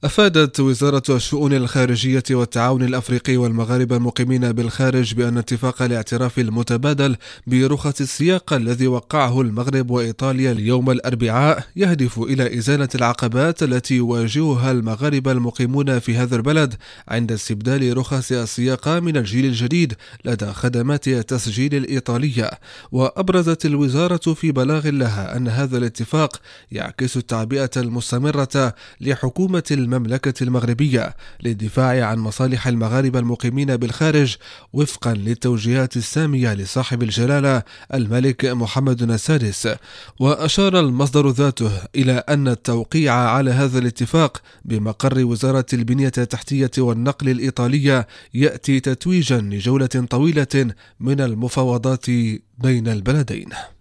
أفادت وزارة الشؤون الخارجية والتعاون الأفريقي والمغاربة المقيمين بالخارج بأن اتفاق الاعتراف المتبادل برخص السياقة الذي وقعه المغرب وإيطاليا اليوم الأربعاء يهدف إلى إزالة العقبات التي يواجهها المغاربة المقيمون في هذا البلد عند استبدال رخص السياقة من الجيل الجديد لدى خدمات التسجيل الإيطالية. وأبرزت الوزارة في بلاغ لها أن هذا الاتفاق يعكس التعبئة المستمرة لحكومة المملكة المغربية للدفاع عن مصالح المغاربة المقيمين بالخارج وفقا للتوجيهات السامية لصاحب الجلالة الملك محمد السادس. وأشار المصدر ذاته إلى أن التوقيع على هذا الاتفاق بمقر وزارة البنية التحتية والنقل الإيطالية يأتي تتويجا لجولة طويلة من المفاوضات بين البلدين.